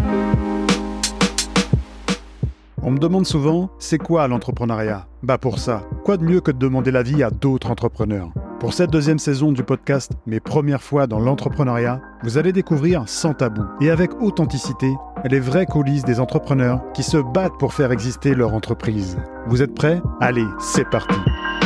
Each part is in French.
On me demande souvent, c'est quoi l'entrepreneuriat ? Pour ça, quoi de mieux que de demander l'avis à d'autres entrepreneurs ? Pour cette deuxième saison du podcast « Mes premières fois dans l'entrepreneuriat », vous allez découvrir sans tabou et avec authenticité les vraies coulisses des entrepreneurs qui se battent pour faire exister leur entreprise. Vous êtes prêts ? Allez, c'est parti !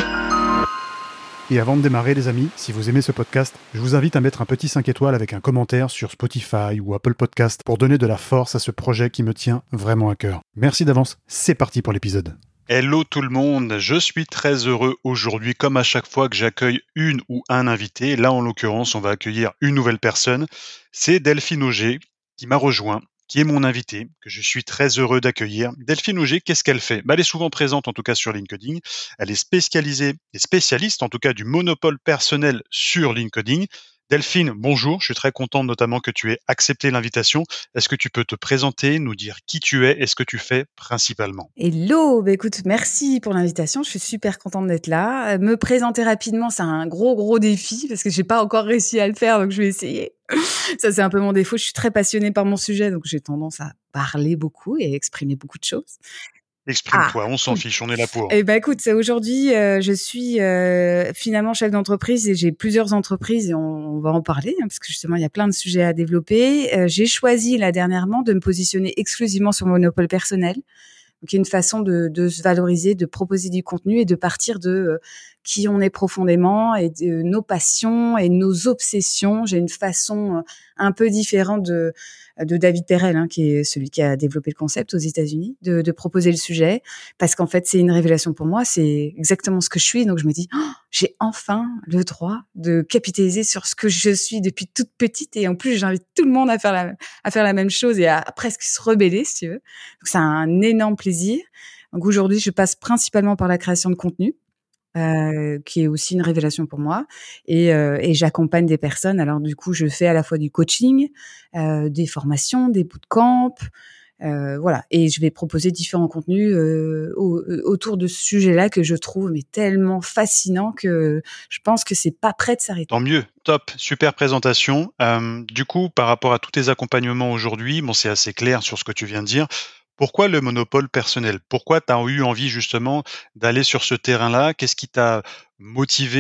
Et avant de démarrer les amis, si vous aimez ce podcast, je vous invite à mettre un petit 5 étoiles avec un commentaire sur Spotify ou Apple Podcast pour donner de la force à ce projet qui me tient vraiment à cœur. Merci d'avance, c'est parti pour l'épisode. Hello tout le monde, je suis très heureux aujourd'hui comme à chaque fois que j'accueille une ou un invité. Là en l'occurrence on va accueillir une nouvelle personne, c'est Delphine Auger qui m'a rejoint, qui est mon invitée, que je suis très heureux d'accueillir. Delphine Auger, qu'est-ce qu'elle fait ? Elle est souvent présente en tout cas sur LinkedIn, elle est spécialisée et spécialiste en tout cas du monopole personnel sur LinkedIn. Delphine, bonjour, je suis très content notamment que tu aies accepté l'invitation. Est-ce que tu peux te présenter, nous dire qui tu es et ce que tu fais principalement ? Hello, écoute, merci pour l'invitation, je suis super contente d'être là. Me présenter rapidement, c'est un gros défi parce que j'ai pas encore réussi à le faire, donc je vais essayer. Ça, c'est un peu mon défaut, je suis très passionnée par mon sujet, donc j'ai tendance à parler beaucoup et exprimer beaucoup de choses. Exprime-toi, on s'en fiche, on est là pour. Écoute, aujourd'hui, je suis finalement chef d'entreprise et j'ai plusieurs entreprises et on va en parler parce que justement, il y a plein de sujets à développer. J'ai choisi là dernièrement de me positionner exclusivement sur mon monopole personnel. Donc, il y a une façon de se valoriser, de proposer du contenu et de partir de qui on est profondément et de nos passions et nos obsessions. J'ai une façon un peu différente de David Perel, qui est celui qui a développé le concept aux États-Unis, de proposer le sujet, parce qu'en fait, c'est une révélation pour moi, c'est exactement ce que je suis, donc je me dis, j'ai enfin le droit de capitaliser sur ce que je suis depuis toute petite, et en plus, j'invite tout le monde à faire la même chose et à presque se rebeller, si tu veux. Donc, c'est un énorme plaisir. Donc, aujourd'hui, je passe principalement par la création de contenu, qui est aussi une révélation pour moi, et j'accompagne des personnes. Alors du coup, je fais à la fois du coaching, des formations, des bootcamps, voilà, et je vais proposer différents contenus autour de ce sujet-là que je trouve mais tellement fascinant que je pense que c'est pas prêt de s'arrêter. Tant mieux, top, super présentation. Du coup, par rapport à tous tes accompagnements aujourd'hui, c'est assez clair sur ce que tu viens de dire. Pourquoi le monopole personnel ? Pourquoi tu as eu envie justement d'aller sur ce terrain-là ? Qu'est-ce qui t'a motivé ?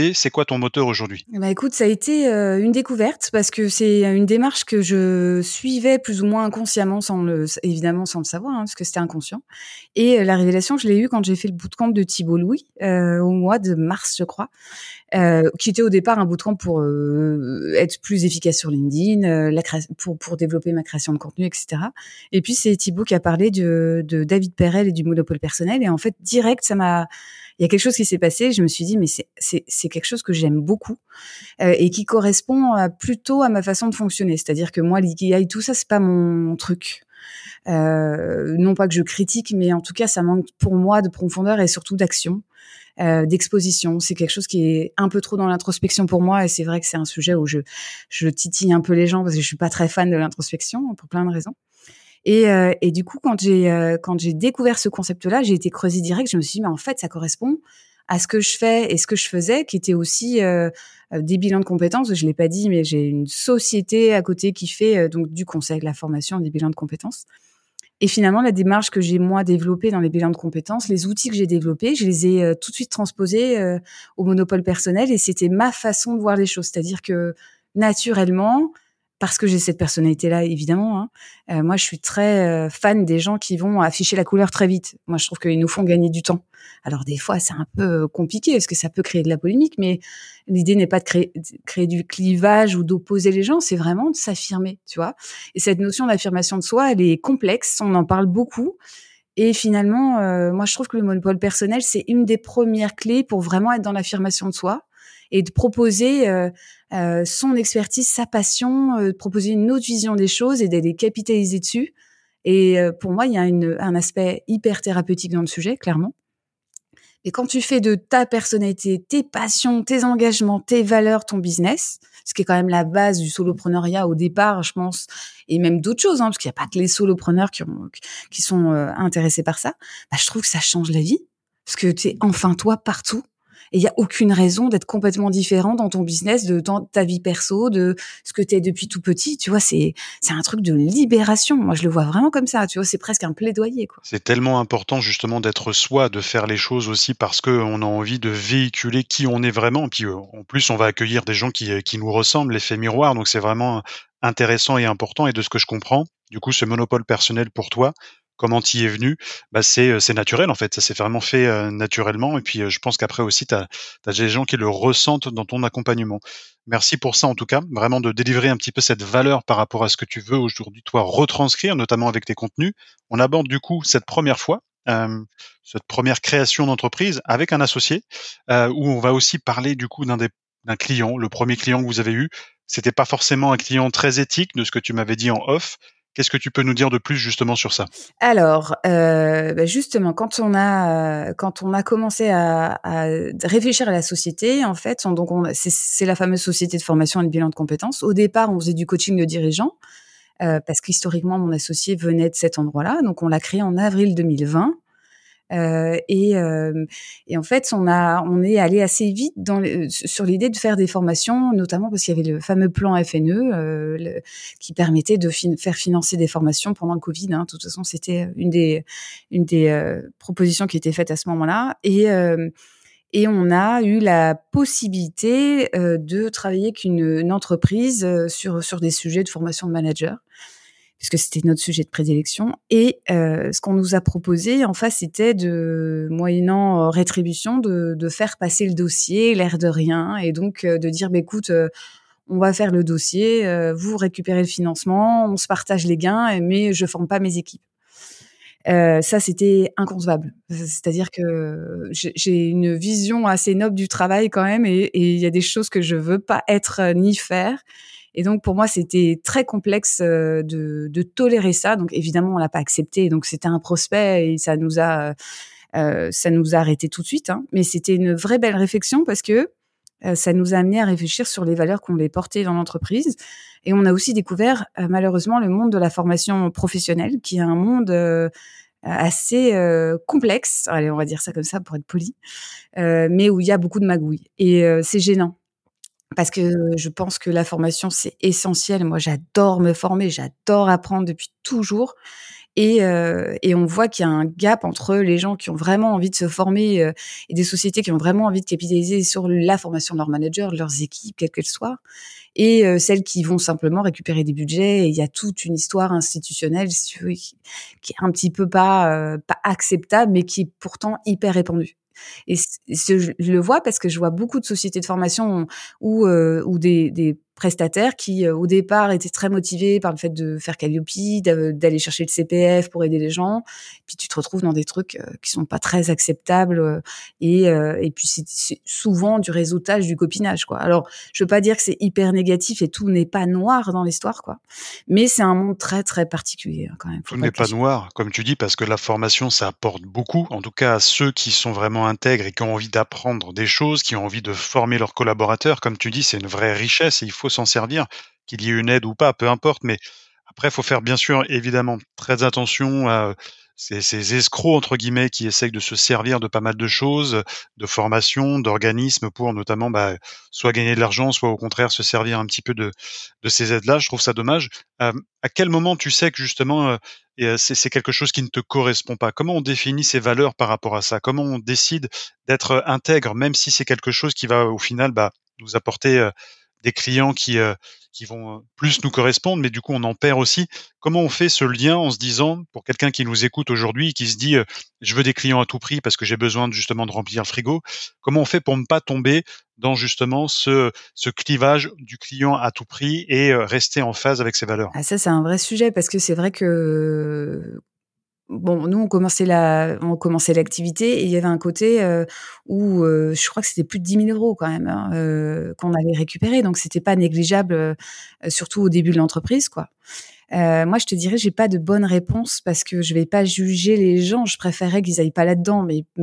C'est quoi ton moteur aujourd'hui ? Écoute, ça a été une découverte parce que c'est une démarche que je suivais plus ou moins inconsciemment, évidemment sans le savoir, parce que c'était inconscient. Et la révélation, je l'ai eue quand j'ai fait le bootcamp de Thibault Louis au mois de mars, je crois, qui était au départ un bootcamp pour être plus efficace sur LinkedIn, pour développer ma création de contenu, etc. Et puis c'est Thibault qui a parlé de David Perel et du monopole personnel. Et en fait, direct, il y a quelque chose qui s'est passé. Je me suis dit, mais c'est quelque chose que j'aime beaucoup et qui correspond plutôt à ma façon de fonctionner. C'est-à-dire que moi, l'ikigai, tout ça, c'est pas mon truc. Non pas que je critique, mais en tout cas, ça manque pour moi de profondeur et surtout d'action, d'exposition. C'est quelque chose qui est un peu trop dans l'introspection pour moi, et c'est vrai que c'est un sujet où je titille un peu les gens parce que je suis pas très fan de l'introspection pour plein de raisons. Et du coup, quand j'ai découvert ce concept-là, j'ai été creusée direct. Je me suis dit, mais en fait, ça correspond à ce que je fais et ce que je faisais, qui était aussi des bilans de compétences. Je l'ai pas dit, mais j'ai une société à côté qui fait donc du conseil, de la formation, des bilans de compétences. Et finalement, la démarche que j'ai moi développée dans les bilans de compétences, les outils que j'ai développés, je les ai tout de suite transposés au monopole personnel, et c'était ma façon de voir les choses. C'est-à-dire que naturellement, parce que j'ai cette personnalité-là, évidemment, moi, je suis très fan des gens qui vont afficher la couleur très vite. Moi, je trouve qu'ils nous font gagner du temps. Alors, des fois, c'est un peu compliqué parce que ça peut créer de la polémique, mais l'idée n'est pas de créer du clivage ou d'opposer les gens, c'est vraiment de s'affirmer, tu vois. Et cette notion d'affirmation de soi, elle est complexe, on en parle beaucoup. Et finalement, moi, je trouve que le monopole personnel, c'est une des premières clés pour vraiment être dans l'affirmation de soi et de proposer son expertise, sa passion, de proposer une autre vision des choses et d'aller capitaliser dessus. Et pour moi, il y a un aspect hyper thérapeutique dans le sujet, clairement. Et quand tu fais de ta personnalité, tes passions, tes engagements, tes valeurs, ton business, ce qui est quand même la base du solopreneuriat au départ, je pense, et même d'autres choses, parce qu'il n'y a pas que les solopreneurs qui sont intéressés par ça, je trouve que ça change la vie, parce que tu es enfin toi partout. Et il y a aucune raison d'être complètement différent dans ton business, dans ta vie perso, de ce que t'es depuis tout petit. Tu vois, c'est un truc de libération. Moi, je le vois vraiment comme ça. Tu vois, c'est presque un plaidoyer, quoi. C'est tellement important justement d'être soi, de faire les choses aussi parce qu'on a envie de véhiculer qui on est vraiment. Puis, en plus, on va accueillir des gens qui nous ressemblent, l'effet miroir, donc c'est vraiment intéressant et important et de ce que je comprends, du coup, ce monopole personnel pour toi, comment tu y es venu? Bah, c'est naturel en fait, ça s'est vraiment fait, naturellement et puis, je pense qu'après aussi tu as des gens qui le ressentent dans ton accompagnement. Merci pour ça en tout cas, vraiment de délivrer un petit peu cette valeur par rapport à ce que tu veux aujourd'hui toi retranscrire, notamment avec tes contenus. On aborde du coup cette première fois, cette première création d'entreprise avec un associé, où on va aussi parler du coup d'un client. Le premier client que vous avez eu, c'était pas forcément un client très éthique de ce que tu m'avais dit en off. Qu'est-ce que tu peux nous dire de plus justement sur ça? Alors, justement, quand on a commencé à réfléchir à la société, en fait, c'est la fameuse société de formation et de bilan de compétences. Au départ, on faisait du coaching de dirigeants, parce qu'historiquement, mon associé venait de cet endroit-là. Donc on l'a créé en avril 2020. Et en fait, on est allé assez vite sur l'idée de faire des formations, notamment parce qu'il y avait le fameux plan FNE qui permettait de faire financer des formations pendant le Covid. Hein. De toute façon, c'était une des propositions qui était faite à ce moment-là. Et on a eu la possibilité de travailler avec une entreprise sur des sujets de formation de manager, puisque c'était notre sujet de prédilection. Et ce qu'on nous a proposé, en face, c'était moyennant rétribution, de faire passer le dossier, l'air de rien, et donc de dire, écoute, on va faire le dossier, vous récupérez le financement, on se partage les gains, mais je forme pas mes équipes. Ça, c'était inconcevable. C'est-à-dire que j'ai une vision assez noble du travail quand même, et il y a des choses que je veux pas être ni faire. Et donc pour moi, c'était très complexe de tolérer ça. Donc évidemment, on l'a pas accepté. Donc c'était un prospect et ça nous a arrêté tout de suite. Hein. Mais c'était une vraie belle réflexion parce que ça nous a amené à réfléchir sur les valeurs qu'on voulait porter dans l'entreprise. Et on a aussi découvert malheureusement le monde de la formation professionnelle, qui est un monde assez complexe. Allez, on va dire ça comme ça pour être poli, mais où il y a beaucoup de magouilles. Et c'est gênant. Parce que je pense que la formation, c'est essentiel. Moi, j'adore me former, j'adore apprendre depuis toujours. Et on voit qu'il y a un gap entre les gens qui ont vraiment envie de se former et des sociétés qui ont vraiment envie de capitaliser sur la formation de leurs managers, de leurs équipes, quelles qu'elles soient, et celles qui vont simplement récupérer des budgets. Et il y a toute une histoire institutionnelle, si tu veux, qui est un petit peu pas acceptable, mais qui est pourtant hyper répandue. Et je le vois parce que je vois beaucoup de sociétés de formation ou des prestataires qui, au départ, étaient très motivés par le fait de faire Calliope, d'aller chercher le CPF pour aider les gens. Puis tu te retrouves dans des trucs qui sont pas très acceptables, et puis c'est souvent du réseautage, du copinage, quoi. Alors, je veux pas dire que c'est hyper négatif et tout n'est pas noir dans l'histoire, quoi. Mais c'est un monde très, très particulier, hein, quand même. Faut Tout pas n'est le pas cacher. noir, comme tu dis, parce que la formation, ça apporte beaucoup, en tout cas à ceux qui sont vraiment intègres et qui ont envie d'apprendre des choses, qui ont envie de former leurs collaborateurs. Comme tu dis, c'est une vraie richesse et il faut s'en servir, qu'il y ait une aide ou pas, peu importe. Mais après, il faut faire bien sûr, évidemment, très attention à ces escrocs, entre guillemets, qui essayent de se servir de pas mal de choses, de formation, d'organismes pour notamment soit gagner de l'argent, soit au contraire se servir un petit peu de ces aides-là. Je trouve ça dommage. À quel moment tu sais que justement c'est quelque chose qui ne te correspond pas? Comment on définit ses valeurs par rapport à ça? Comment on décide d'être intègre, même si c'est quelque chose qui va au final nous apporter des clients qui vont plus nous correspondre, mais du coup on en perd aussi. Comment on fait ce lien en se disant, pour quelqu'un qui nous écoute aujourd'hui et qui se dit je veux des clients à tout prix parce que j'ai besoin justement de remplir le frigo, comment on fait pour ne pas tomber dans justement ce clivage du client à tout prix et rester en phase avec ses valeurs? Ah, ça, c'est un vrai sujet parce que c'est vrai que, bon, nous, on commençait l'activité et il y avait un côté, où, je crois que c'était plus de 10 000 € quand même, hein, qu'on allait récupérer, donc c'était pas négligeable, surtout au début de l'entreprise, quoi. Moi, je te dirais, j'ai pas de bonne réponse parce que je vais pas juger les gens. Je préférerais qu'ils aillent pas là-dedans,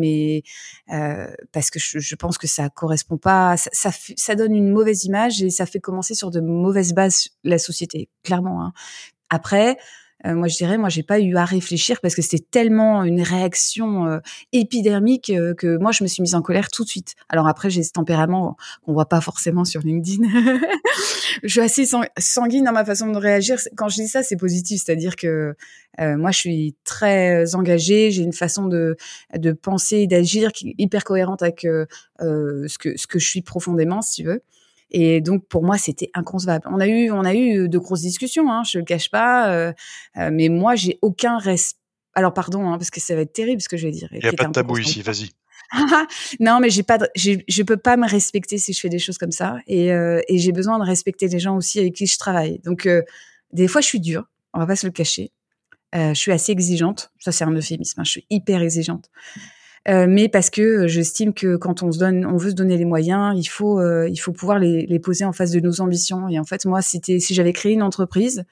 parce que je pense que ça correspond pas, ça donne une mauvaise image et ça fait commencer sur de mauvaises bases la société, clairement, hein. Après, moi je dirais, j'ai pas eu à réfléchir parce que c'était tellement une réaction épidermique que moi je me suis mise en colère tout de suite. Alors après j'ai ce tempérament qu'on voit pas forcément sur LinkedIn. Je suis assez sanguine dans ma façon de réagir. Quand je dis ça, c'est positif, c'est-à-dire que moi je suis très engagée, j'ai une façon de penser et d'agir qui est hyper cohérente avec ce que je suis profondément, si tu veux. Et donc pour moi c'était inconcevable. On a eu de grosses discussions, hein, je le cache pas, mais moi j'ai aucun respect. Alors pardon, hein, parce que ça va être terrible ce que je vais dire. Il n'y a pas de tabou ici, vas-y. Non, mais je peux pas me respecter si je fais des choses comme ça, et j'ai besoin de respecter les gens aussi avec qui je travaille. Donc des fois je suis dure, on va pas se le cacher. Je suis assez exigeante, ça c'est un euphémisme, hein, je suis hyper exigeante. Mais parce que j'estime que quand on veut se donner les moyens, il faut pouvoir les poser en face de nos ambitions. Et en fait, moi, si j'avais créé une entreprise,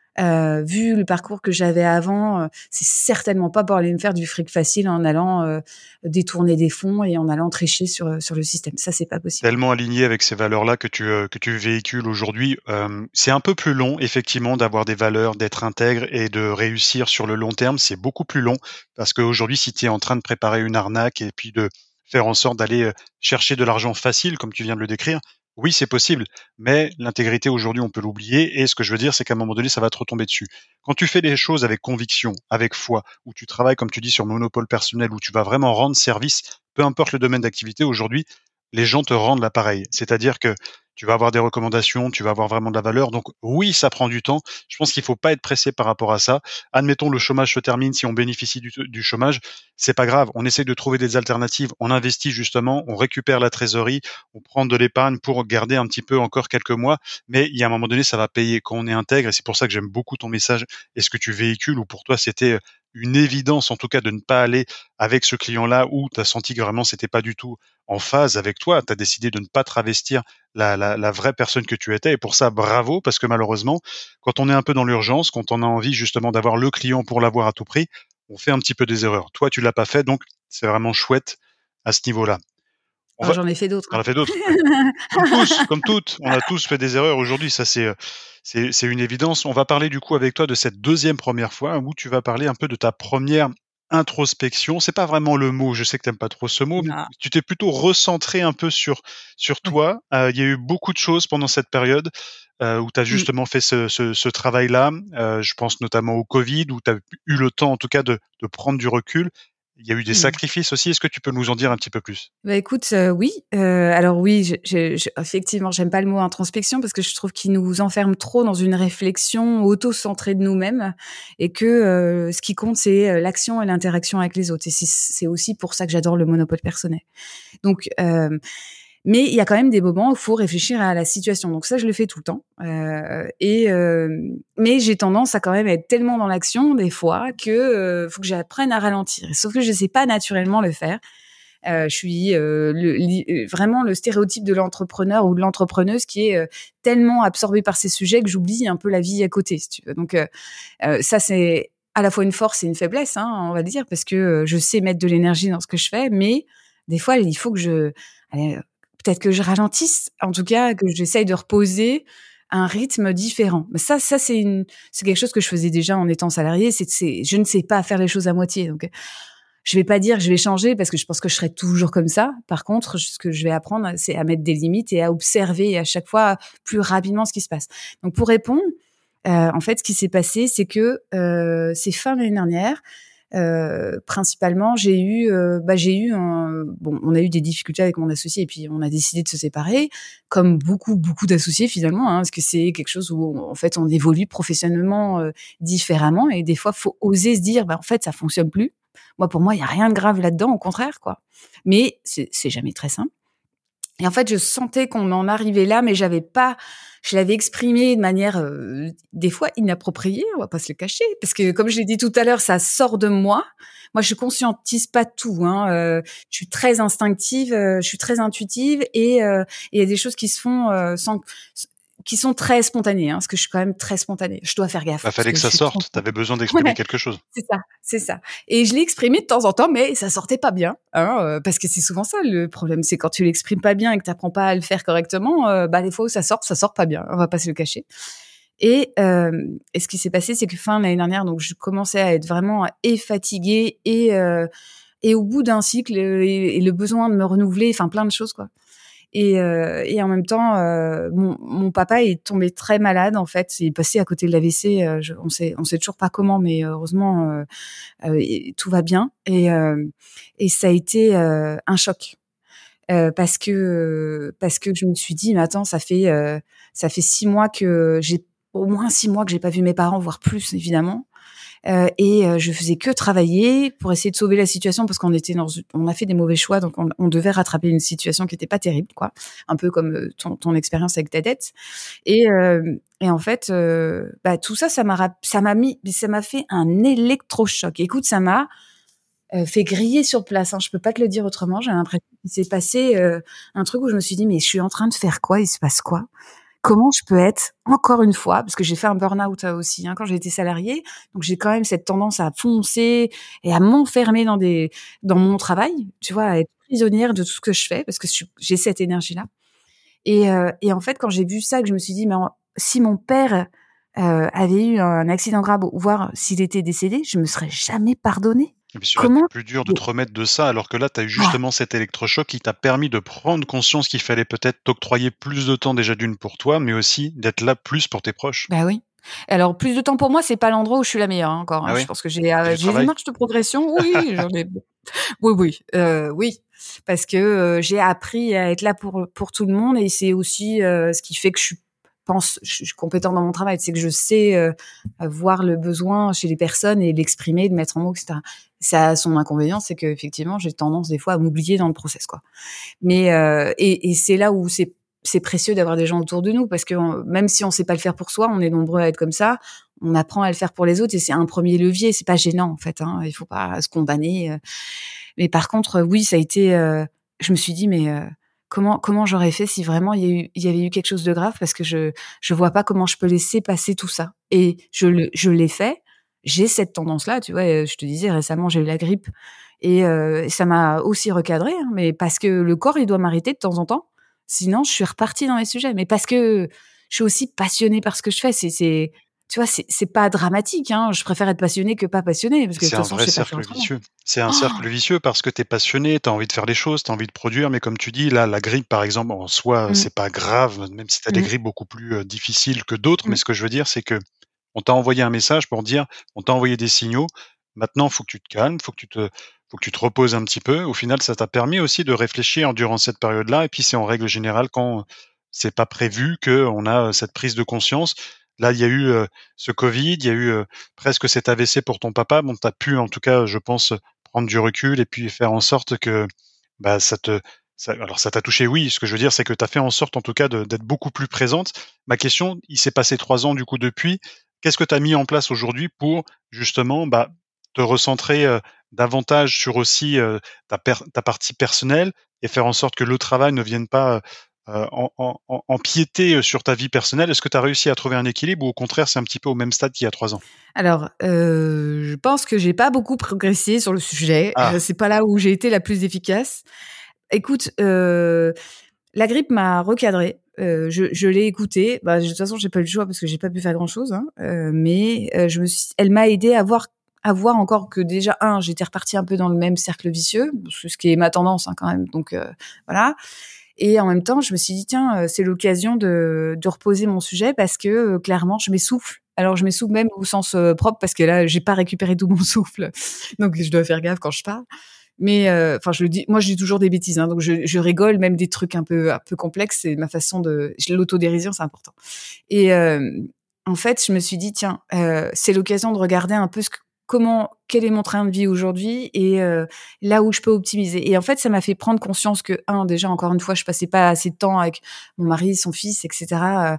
vu le parcours que j'avais avant, c'est certainement pas pour aller me faire du fric facile en allant détourner des fonds et en allant tricher sur le système. Ça, c'est pas possible. Tellement aligné avec ces valeurs-là que tu véhicules aujourd'hui. C'est un peu plus long, effectivement, d'avoir des valeurs, d'être intègre et de réussir sur le long terme. C'est beaucoup plus long parce qu'aujourd'hui, si tu es en train de préparer une arnaque et puis de faire en sorte d'aller chercher de l'argent facile, comme tu viens de le décrire, oui, c'est possible. Mais l'intégrité, aujourd'hui, on peut l'oublier. Et ce que je veux dire, c'est qu'à un moment donné, ça va te retomber dessus. Quand tu fais les choses avec conviction, avec foi, où tu travailles, comme tu dis, sur monopole personnel, où tu vas vraiment rendre service, peu importe le domaine d'activité aujourd'hui, les gens te rendent l'appareil. C'est-à-dire que tu vas avoir des recommandations, tu vas avoir vraiment de la valeur. Donc oui, ça prend du temps. Je pense qu'il faut pas être pressé par rapport à ça. Admettons, le chômage se termine, si on bénéficie du chômage, c'est pas grave. On essaie de trouver des alternatives. On investit justement, on récupère la trésorerie, on prend de l'épargne pour garder un petit peu encore quelques mois. Mais il y a un moment donné, ça va payer quand on est intègre. Et c'est pour ça que j'aime beaucoup ton message et ce que tu véhicules, où pour toi, c'était une évidence, en tout cas, de ne pas aller avec ce client-là où tu as senti que vraiment c'était pas du tout en phase avec toi. Tu as décidé de ne pas travestir la vraie personne que tu étais. Et pour ça, bravo, parce que malheureusement, quand on est un peu dans l'urgence, quand on a envie justement d'avoir le client pour l'avoir à tout prix, on fait un petit peu des erreurs. Toi, tu l'as pas fait, donc c'est vraiment chouette à ce niveau-là. J'en ai fait d'autres. On a fait d'autres. Comme toutes, on a tous fait des erreurs aujourd'hui. Ça, c'est une évidence. On va parler du coup avec toi de cette deuxième première fois où tu vas parler un peu de ta première introspection. C'est pas vraiment le mot. Je sais que t'aimes pas trop ce mot, mais Non. tu t'es plutôt recentré un peu sur toi. Il y a eu beaucoup de choses pendant cette période où tu as justement fait ce travail-là. Je pense notamment au Covid, où tu as eu le temps, en tout cas, de prendre du recul. Il y a eu des sacrifices aussi. Est-ce que tu peux nous en dire un petit peu plus? Bah écoute, oui. Alors oui, effectivement, j'aime pas le mot introspection parce que je trouve qu'il nous enferme trop dans une réflexion auto-centrée de nous-mêmes et que ce qui compte, c'est l'action et l'interaction avec les autres. Et c'est aussi pour ça que j'adore le monopole personnel. Donc, mais il y a quand même des moments où il faut réfléchir à la situation. Donc ça, je le fais tout le temps. Mais j'ai tendance à quand même être tellement dans l'action des fois que faut que j'apprenne à ralentir. Sauf que je sais pas naturellement le faire. Je suis vraiment le stéréotype de l'entrepreneur ou de l'entrepreneuse qui est tellement absorbé par ces sujets que j'oublie un peu la vie à côté, si tu veux. Donc ça, c'est à la fois une force et une faiblesse, hein, on va dire, parce que je sais mettre de l'énergie dans ce que je fais, mais des fois, il faut que peut-être que je ralentisse, en tout cas, que j'essaye de reposer un rythme différent. Mais ça, c'est quelque chose que je faisais déjà en étant salariée. Je ne sais pas faire les choses à moitié. Donc, je vais pas dire que je vais changer parce que je pense que je serai toujours comme ça. Par contre, ce que je vais apprendre, c'est à mettre des limites et à observer à chaque fois plus rapidement ce qui se passe. Donc, pour répondre, en fait, ce qui s'est passé, c'est que c'est fin l'année dernière. Principalement, on a eu des difficultés avec mon associé et puis on a décidé de se séparer, comme beaucoup d'associés finalement, hein, parce que c'est quelque chose où en fait on évolue professionnellement différemment et des fois faut oser se dire, en fait ça fonctionne plus. Pour moi, il y a rien de grave là-dedans, au contraire quoi. Mais c'est jamais très simple. Et en fait, je sentais qu'on en arrivait là, mais je l'avais exprimé de manière des fois inappropriée, on va pas se le cacher, parce que comme je l'ai dit tout à l'heure, ça sort de moi. Moi, je conscientise pas tout, hein. Je suis très instinctive, je suis très intuitive, et il y a des choses qui se font qui sont très spontanées, hein, parce que je suis quand même très spontanée. Je dois faire gaffe. Fallait que ça sorte. T'avais besoin d'exprimer quelque chose. C'est ça. Et je l'ai exprimé de temps en temps, mais ça sortait pas bien, hein, parce que c'est souvent ça le problème, c'est quand tu l'exprimes pas bien et que t'apprends pas à le faire correctement, des fois où ça sort pas bien. On va pas se le cacher. Et ce qui s'est passé, c'est que fin de l'année dernière, donc je commençais à être vraiment fatiguée et au bout d'un cycle et le besoin de me renouveler, enfin plein de choses quoi. Et en même temps, mon papa est tombé très malade en fait. Il est passé à côté de l'AVC. On sait toujours pas comment, mais heureusement tout va bien. Et ça a été un choc. Parce que je me suis dit mais attends ça fait 6 mois que j'ai au moins 6 mois que j'ai pas vu mes parents, voire plus évidemment. Je faisais que travailler pour essayer de sauver la situation parce on a fait des mauvais choix, donc on devait rattraper une situation qui était pas terrible, quoi. Un peu comme ton expérience avec ta dette. Et en fait, tout ça, ça m'a fait un électrochoc. Écoute, ça m'a fait griller sur place. Hein. Je peux pas te le dire autrement. J'ai l'impression qu'il s'est passé un truc où je me suis dit mais je suis en train de faire quoi ? Il se passe quoi ? Comment je peux être, encore une fois, parce que j'ai fait un burn-out aussi, hein, quand j'ai été salariée, donc j'ai quand même cette tendance à foncer et à m'enfermer dans mon travail, tu vois, à être prisonnière de tout ce que je fais, parce que j'ai cette énergie-là. Et en fait, quand j'ai vu ça, que je me suis dit, mais si mon père avait eu un accident grave, voire s'il était décédé, je me serais jamais pardonné. Et puis ça aurait été Comment plus dur de te remettre de ça, alors que là, tu as eu justement cet électrochoc qui t'a permis de prendre conscience qu'il fallait peut-être t'octroyer plus de temps déjà d'une pour toi, mais aussi d'être là plus pour tes proches. Bah oui. Alors plus de temps pour moi, c'est pas l'endroit où je suis la meilleure, hein, encore, Ah hein. oui? Je pense que C'est du j'ai une travail? marge de progression. Oui, j'en ai oui, parce que, j'ai appris à être là pour tout le monde et c'est aussi, ce qui fait que je suis compétente dans mon travail. C'est que je sais, voir le besoin chez les personnes et l'exprimer, le mettre en mots et cetera. Ça a son inconvénient, c'est qu'effectivement, j'ai tendance des fois à m'oublier dans le process, quoi. Mais c'est là où c'est précieux d'avoir des gens autour de nous parce que même si on sait pas le faire pour soi, on est nombreux à être comme ça. On apprend à le faire pour les autres et c'est un premier levier. C'est pas gênant en fait. Hein, il faut pas se condamner. Mais par contre, oui, ça a été. Je me suis dit mais comment j'aurais fait si vraiment il y avait eu quelque chose de grave parce que je vois pas comment je peux laisser passer tout ça. Et je l'ai fait. J'ai cette tendance-là, tu vois. Je te disais récemment, j'ai eu la grippe et ça m'a aussi recadré, hein, mais parce que le corps, il doit m'arrêter de temps en temps. Sinon, je suis repartie dans les sujets. Mais parce que je suis aussi passionnée par ce que je fais. Tu vois, c'est pas dramatique. Hein. Je préfère être passionnée que pas passionnée parce que de C'est toute un façon, je vrai sais pas faire cercle autrement. vicieux. C'est un Oh cercle vicieux parce que tu es passionné, tu as envie de faire les choses, tu as envie de produire, mais comme tu dis, là, la grippe, par exemple, en soi, mmh, c'est pas grave, même si tu as des mmh, grippes beaucoup plus difficiles que d'autres. Mais mmh. ce que je veux dire, c'est que on t'a envoyé un message pour dire, on t'a envoyé des signaux. Maintenant, faut que tu te calmes, faut que tu te reposes un petit peu. Au final, ça t'a permis aussi de réfléchir durant cette période-là. Et puis, c'est en règle générale quand c'est pas prévu qu'on a cette prise de conscience. Là, il y a eu ce Covid, il y a eu presque cet AVC pour ton papa. Bon, tu as pu, en tout cas, je pense, prendre du recul et puis faire en sorte que bah, alors ça t'a touché, oui. Ce que je veux dire, c'est que tu as fait en sorte, en tout cas, d'être beaucoup plus présente. Ma question, il s'est passé 3 ans, du coup, depuis. Qu'est-ce que tu as mis en place aujourd'hui pour, justement, bah, te recentrer davantage sur aussi ta partie personnelle et faire en sorte que le travail ne vienne pas empiéter sur ta vie personnelle? Est-ce que tu as réussi à trouver un équilibre ou au contraire, c'est un petit peu au même stade qu'il y a 3 ans? Alors, je pense que j'ai pas beaucoup progressé sur le sujet. Ah, C'est pas là où j'ai été la plus efficace. Écoute, la grippe m'a recadrée. Je l'ai écoutée. Bah, de toute façon, j'ai pas eu le choix parce que j'ai pas pu faire grand-chose, hein, mais elle m'a aidée à voir encore que déjà j'étais repartie un peu dans le même cercle vicieux, ce qui est ma tendance, hein, quand même, donc voilà. Et en même temps, je me suis dit: «Tiens, c'est l'occasion de reposer mon sujet parce que, clairement, je m'essouffle». Alors je m'essouffle même au sens, propre parce que là, j'ai pas récupéré tout mon souffle, donc je dois faire gaffe quand je parle. Mais enfin, je le dis moi, je dis toujours des bêtises, hein, donc je rigole même des trucs un peu complexes, c'est ma façon l'autodérision, c'est important. Et en fait, je me suis dit: «Tiens, c'est l'occasion de regarder un peu quel est mon train de vie aujourd'hui et là où je peux optimiser». Et en fait, ça m'a fait prendre conscience que déjà, encore une fois, je passais pas assez de temps avec mon mari, son fils et cetera,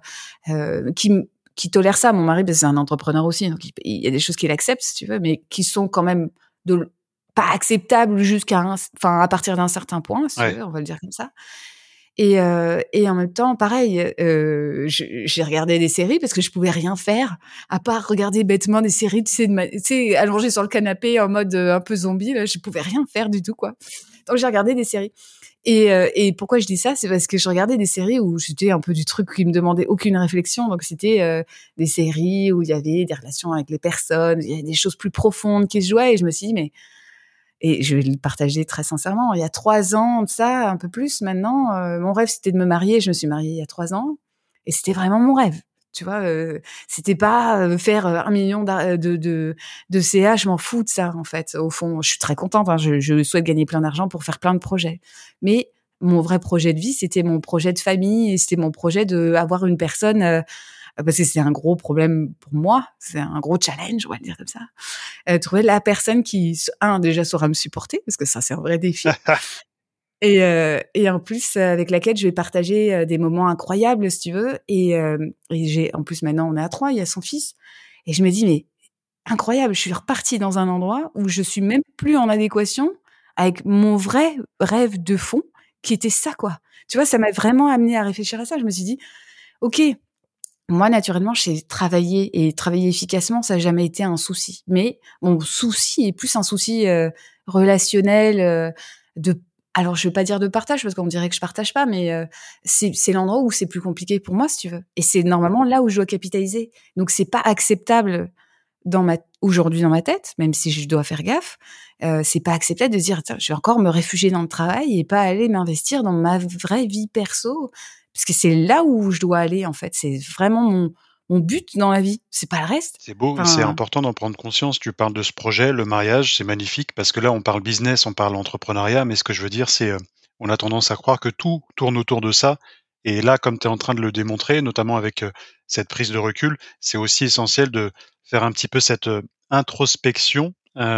qui tolère ça. Mon mari, c'est un entrepreneur aussi, donc il y a des choses qu'il accepte, si tu veux, mais qui sont quand même de pas acceptables enfin, à partir d'un certain point, si tu ouais. veux, on va le dire comme ça. Et en même temps, pareil, j'ai regardé des séries parce que je pouvais rien faire à part regarder bêtement des séries, tu sais, allongée sur le canapé en mode un peu zombie. Là, je pouvais rien faire du tout, quoi. Donc j'ai regardé des séries. Et pourquoi je dis ça, c'est parce que je regardais des séries où c'était un peu du truc qui me demandait aucune réflexion. Donc c'était des séries où il y avait des relations avec les personnes, il y avait des choses plus profondes qui se jouaient. Et je me suis dit, mais et je vais le partager très sincèrement. Il y a 3 ans de ça, un peu plus maintenant, mon rêve c'était de me marier. Je me suis mariée il y a 3 ans, et c'était vraiment mon rêve. Tu vois, c'était pas faire 1 million de CA. Je m'en fous de ça en fait. Au fond, je suis très contente. Hein, je souhaite gagner plein d'argent pour faire plein de projets. Mais mon vrai projet de vie, c'était mon projet de famille, et c'était mon projet de avoir une personne. Parce que c'est un gros problème pour moi, c'est un gros challenge, on va le dire comme ça. Trouver la personne qui, déjà saura me supporter, parce que ça, c'est un vrai défi. Et en plus, avec laquelle je vais partager des moments incroyables, si tu veux. Et j'ai, en plus, maintenant, on est à 3, il y a son fils. Et je me dis, mais incroyable, je suis repartie dans un endroit où je suis même plus en adéquation avec mon vrai rêve de fond, qui était ça, quoi. Tu vois, ça m'a vraiment amenée à réfléchir à ça. Je me suis dit, OK, moi, naturellement, je sais travailler, et travailler efficacement, ça n'a jamais été un souci. Mais mon souci est plus un souci relationnel, de. Alors, je vais pas dire de partage, parce qu'on me dirait que je partage pas, mais c'est l'endroit où c'est plus compliqué pour moi, si tu veux. Et c'est normalement là où je dois capitaliser. Donc, c'est pas acceptable aujourd'hui dans ma tête, même si je dois faire gaffe. C'est pas acceptable de dire, tiens, je vais encore me réfugier dans le travail et pas aller m'investir dans ma vraie vie perso. Parce que c'est là où je dois aller, en fait. C'est vraiment mon but dans la vie. C'est pas le reste. C'est beau et c'est Enfin, important d'en prendre conscience. Tu parles de ce projet, le mariage, c'est magnifique parce que là, on parle business, on parle entrepreneuriat, mais ce que je veux dire, c'est, on a tendance à croire que tout tourne autour de ça. Et là, comme tu es en train de le démontrer, notamment avec cette prise de recul, c'est aussi essentiel de faire un petit peu cette introspection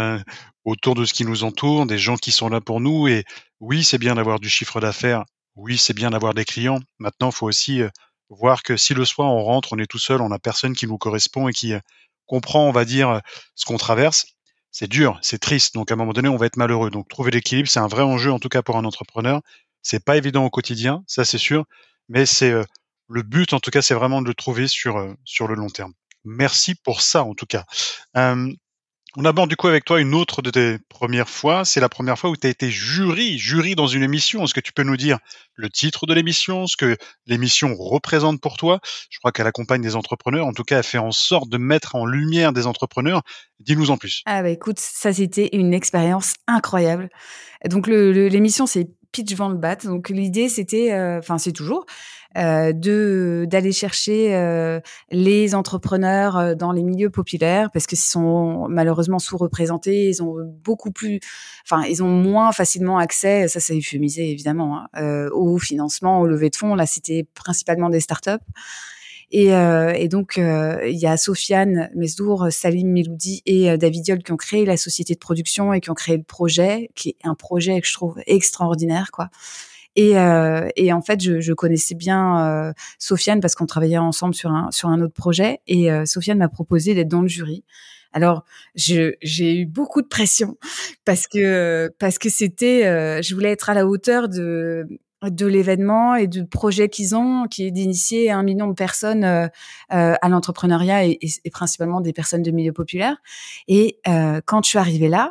autour de ce qui nous entoure, des gens qui sont là pour nous. Et oui, c'est bien d'avoir du chiffre d'affaires. Oui, c'est bien d'avoir des clients. Maintenant, il faut aussi voir que si le soir on rentre, on est tout seul, on n'a personne qui nous correspond et qui comprend, on va dire, ce qu'on traverse, c'est dur, c'est triste. Donc à un moment donné, on va être malheureux. Donc trouver l'équilibre, c'est un vrai enjeu, en tout cas pour un entrepreneur. C'est pas évident au quotidien, ça c'est sûr, mais c'est le but, en tout cas, c'est vraiment de le trouver sur le long terme. Merci pour ça, en tout cas. Euh, on aborde du coup avec toi une autre de tes premières fois. C'est la première fois où tu as été jury dans une émission. Est-ce que tu peux nous dire le titre de l'émission, ce que l'émission représente pour toi? Je crois qu'elle accompagne des entrepreneurs. En tout cas, elle fait en sorte de mettre en lumière des entrepreneurs. Dis-nous en plus. ah bah écoute, ça c'était une expérience incroyable. Donc l'émission, c'est Pitch Vent le Bat. Donc l'idée, c'était, enfin c'est toujours, d'aller chercher les entrepreneurs dans les milieux populaires, parce qu'ils sont malheureusement sous-représentés. Ils ont ils ont moins facilement accès, ça c'est euphémisé évidemment, hein, au financement, au levées de fonds. Là, c'était principalement des startups. Et donc, il y a Sofiane Mesdour, Salim Meloudi et David Diol qui ont créé la société de production et qui ont créé le projet, qui est un projet que je trouve extraordinaire, quoi. Et en fait, je connaissais bien Sofiane parce qu'on travaillait ensemble sur un autre projet. Et Sofiane m'a proposé d'être dans le jury. Alors, j'ai eu beaucoup de pression parce que c'était, je voulais être à la hauteur de l'événement et du projet qu'ils ont, qui est d'initier 1 million de personnes à l'entrepreneuriat, et principalement des personnes de milieu populaire. Et quand je suis arrivée là,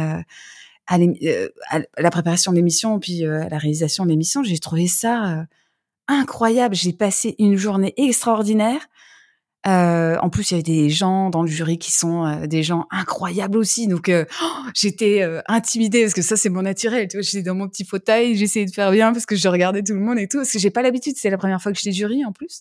à la préparation de l'émission, puis à la réalisation de l'émission, j'ai trouvé ça incroyable. J'ai passé une journée extraordinaire. En plus, il y avait des gens dans le jury qui sont des gens incroyables aussi. Donc, j'étais intimidée parce que ça, c'est mon naturel. Tu vois, j'étais dans mon petit fauteuil, j'essayais de faire bien parce que je regardais tout le monde et tout. Parce que j'ai pas l'habitude. C'est la première fois que j'étais jury en plus.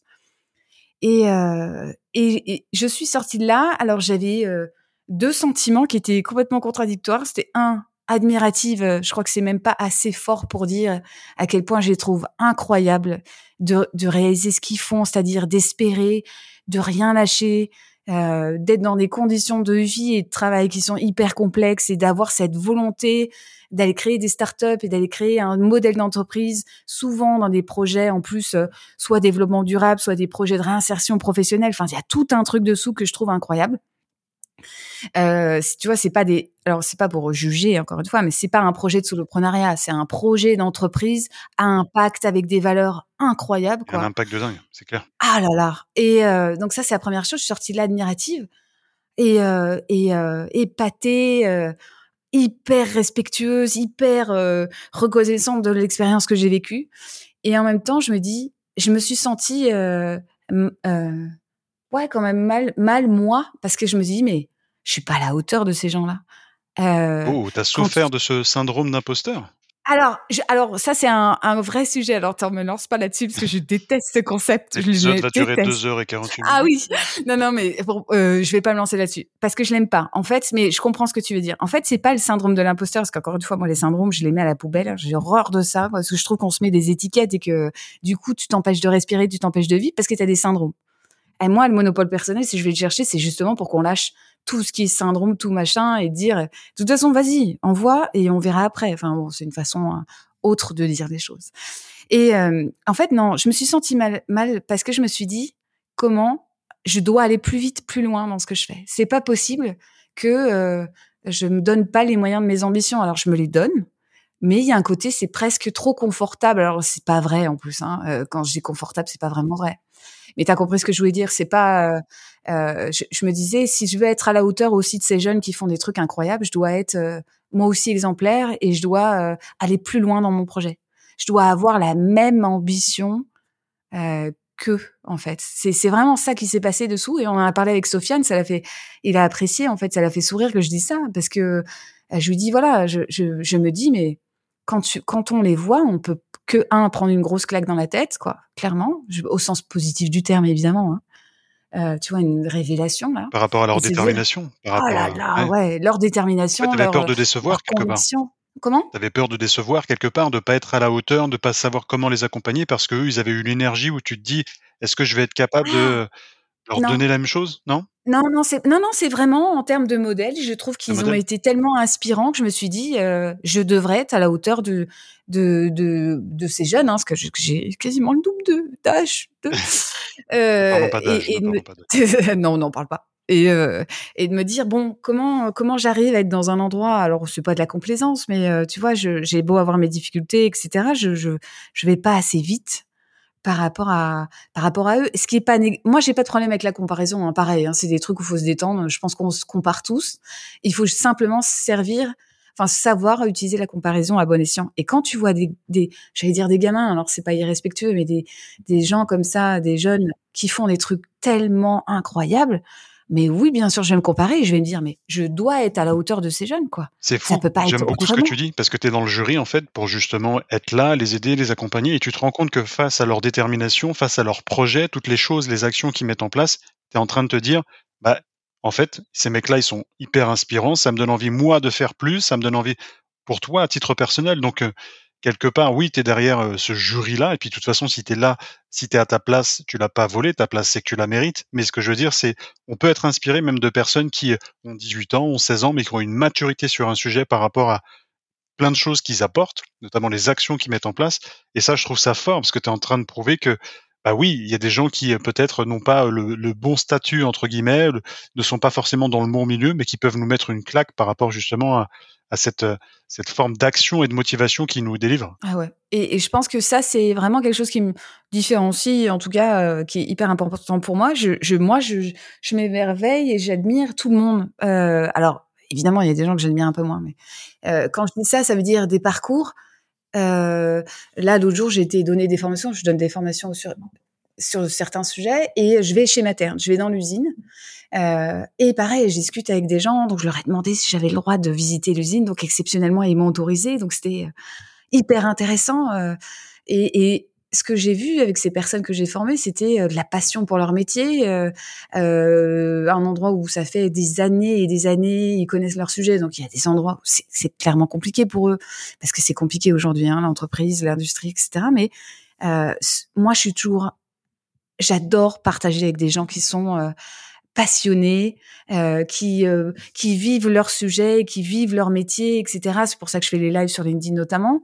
Et je suis sortie de là. Alors, j'avais 2 sentiments qui étaient complètement contradictoires. C'était admirative. Je crois que c'est même pas assez fort pour dire à quel point je les trouve incroyables de réaliser ce qu'ils font, c'est-à-dire d'espérer, de rien lâcher, d'être dans des conditions de vie et de travail qui sont hyper complexes, et d'avoir cette volonté d'aller créer des startups et d'aller créer un modèle d'entreprise, souvent dans des projets en plus, soit développement durable, soit des projets de réinsertion professionnelle. Enfin, il y a tout un truc dessous que je trouve incroyable. Tu vois, alors c'est pas pour juger encore une fois, mais c'est pas un projet de soloprenariat, c'est un projet d'entreprise à impact avec des valeurs incroyables, Il y a un quoi. impact de dingue, c'est clair. Ah là là. Et donc ça, c'est la première chose. Je suis sortie de là admirative et épatée. hyper respectueuse, hyper reconnaissante de l'expérience que j'ai vécue. Et en même temps, je me suis sentie quand même mal moi, parce que je me dis mais je suis pas à la hauteur de ces gens-là. Oh, tu as Quand souffert de ce syndrome d'imposteur? alors ça c'est un vrai sujet. Alors attends, me lance pas là-dessus parce que je déteste ce concept. Je L'épisode le va durer déteste. 2 heures et 48 Ah minutes. oui, non, mais bon, je vais pas me lancer là-dessus parce que je l'aime pas. En fait, mais je comprends ce que tu veux dire. En fait, c'est pas le syndrome de l'imposteur parce qu'encore une fois, moi, les syndromes, je les mets à la poubelle. J'ai horreur de ça parce que je trouve qu'on se met des étiquettes et que du coup, tu t'empêches de respirer, tu t'empêches de vivre parce que t'as des syndromes. Et moi, le monopole personnel, si je vais le chercher, c'est justement pour qu'on lâche tout ce qui est syndrome, tout machin, et dire, de toute façon, vas-y, envoie et on verra après. Enfin bon, c'est une façon autre de dire les choses. Et en fait, non, je me suis sentie mal parce que je me suis dit, comment je dois aller plus vite, plus loin dans ce que je fais. C'est pas possible que je me donne pas les moyens de mes ambitions. Alors, je me les donne, mais il y a un côté, c'est presque trop confortable. Alors, c'est pas vrai en plus. Quand je dis confortable, c'est pas vraiment vrai. Mais tu as compris ce que je voulais dire. C'est pas. Je me disais, si je veux être à la hauteur aussi de ces jeunes qui font des trucs incroyables, je dois être moi aussi exemplaire et je dois aller plus loin dans mon projet. Je dois avoir la même ambition qu'eux, en fait. C'est vraiment ça qui s'est passé dessous. Et on en a parlé avec Sofiane. Il a apprécié, en fait. Ça l'a fait sourire que je dise ça parce que je lui dis voilà, je me dis mais quand on les voit, on peut que prendre une grosse claque dans la tête, quoi, clairement, au sens positif du terme évidemment. Tu vois, une révélation là, Par rapport à et leur se dire détermination, par oh rapport là à là, ouais. ouais, leur En fait, détermination, tu avais peur de décevoir leur quelque part. conviction. Comment? Tu avais peur de décevoir quelque part, de pas être à la hauteur, de pas savoir comment les accompagner parce qu'eux, ils avaient eu l'énergie où tu te dis: «Est-ce que je vais être capable Ah de leur non. donner la même chose?» Non? Non, c'est vraiment en termes de modèle. Je trouve Un qu'ils ont modèle? été tellement inspirants que je me suis dit, je devrais être à la hauteur de ces jeunes, parce que j'ai quasiment le double d'âge d'eux. Ne parlons pas d'âge, Et ne de me parlons pas d'âge. non, on n'en parle pas. Et de me dire: «Bon, comment j'arrive à être dans un endroit» alors c'est pas de la complaisance, mais tu vois, j'ai beau avoir mes difficultés et cetera, je vais pas assez vite par rapport à eux. Ce qui est pas moi, j'ai pas de problème avec la comparaison, pareil, c'est des trucs où il faut se détendre. Je pense qu'on se compare tous. Il faut simplement savoir utiliser la comparaison à bon escient. Et quand tu vois j'allais dire des gamins, alors c'est pas irrespectueux, mais des gens comme ça, des jeunes qui font des trucs tellement incroyables, mais oui, bien sûr, je vais me comparer et je vais me dire, mais je dois être à la hauteur de ces jeunes, quoi. C'est Ça fou. peut pas être J'aime beaucoup ce que tu autrement. dis parce que tu es dans le jury, en fait, pour justement être là, les aider, les accompagner et tu te rends compte que face à leur détermination, face à leur projet, toutes les choses, les actions qu'ils mettent en place, tu es en train de te dire: «Bah, en fait, ces mecs-là, ils sont hyper inspirants, ça me donne envie, moi, de faire plus, ça me donne envie pour toi, à titre personnel». Donc, quelque part, oui, tu es derrière, ce jury-là et puis de toute façon, si tu es là, si tu es à ta place, tu l'as pas volée, ta place, c'est que tu la mérites. Mais ce que je veux dire, c'est on peut être inspiré même de personnes qui, ont 18 ans, ont 16 ans, mais qui ont une maturité sur un sujet par rapport à plein de choses qu'ils apportent, notamment les actions qu'ils mettent en place. Et ça, je trouve ça fort parce que tu es en train de prouver que, bah oui, il y a des gens qui peut-être n'ont pas le bon statut entre guillemets, ne sont pas forcément dans le bon milieu, mais qui peuvent nous mettre une claque par rapport justement à cette forme d'action et de motivation qu'ils nous délivrent. Ah ouais, et je pense que ça, c'est vraiment quelque chose qui me différencie, en tout cas, qui est hyper important pour moi. Je m'émerveille et j'admire tout le monde. Alors évidemment, il y a des gens que j'admire un peu moins, mais quand je dis ça, ça veut dire des parcours. Là, l'autre jour, j'ai été donner des formations. Je donne des formations sur certains sujets et je vais chez Materne, je vais dans l'usine. Et pareil, je discute avec des gens, donc je leur ai demandé si j'avais le droit de visiter l'usine. Donc exceptionnellement, ils m'ont autorisé. Donc c'était hyper intéressant. Et ce que j'ai vu avec ces personnes que j'ai formées, c'était de la passion pour leur métier, un endroit où ça fait des années et des années, ils connaissent leur sujet. Donc il y a des endroits où c'est clairement compliqué pour eux, parce que c'est compliqué aujourd'hui, l'entreprise, l'industrie, etc. Mais moi, j'adore partager avec des gens qui sont passionnés, qui vivent leur sujet, qui vivent leur métier, etc. C'est pour ça que je fais les lives sur LinkedIn notamment.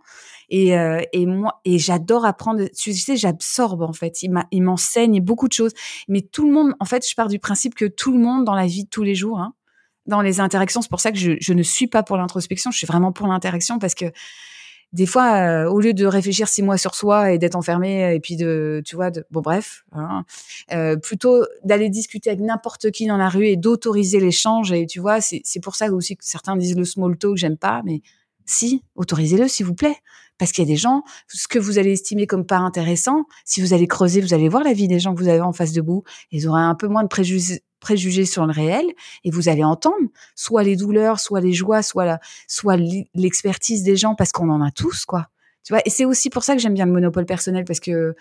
Et j'adore apprendre. Tu sais, j'absorbe en fait. Il m'enseigne beaucoup de choses. Mais tout le monde, en fait, je pars du principe que tout le monde dans la vie de tous les jours, dans les interactions, c'est pour ça que je ne suis pas pour l'introspection. Je suis vraiment pour l'interaction parce que des fois, au lieu de réfléchir 6 mois sur soi et d'être enfermé et puis tu vois, bon bref, hein, plutôt d'aller discuter avec n'importe qui dans la rue et d'autoriser l'échange. Et tu vois, c'est pour ça aussi que certains disent le small talk, j'aime pas, mais si, autorisez-le s'il vous plaît. Parce qu'il y a des gens, ce que vous allez estimer comme pas intéressant, si vous allez creuser, vous allez voir la vie des gens que vous avez en face de vous. Ils auront un peu moins de préjugés sur le réel et vous allez entendre soit les douleurs, soit les joies, soit l'expertise des gens parce qu'on en a tous, quoi. Tu vois, et c'est aussi pour ça que j'aime bien le monopole personnel parce que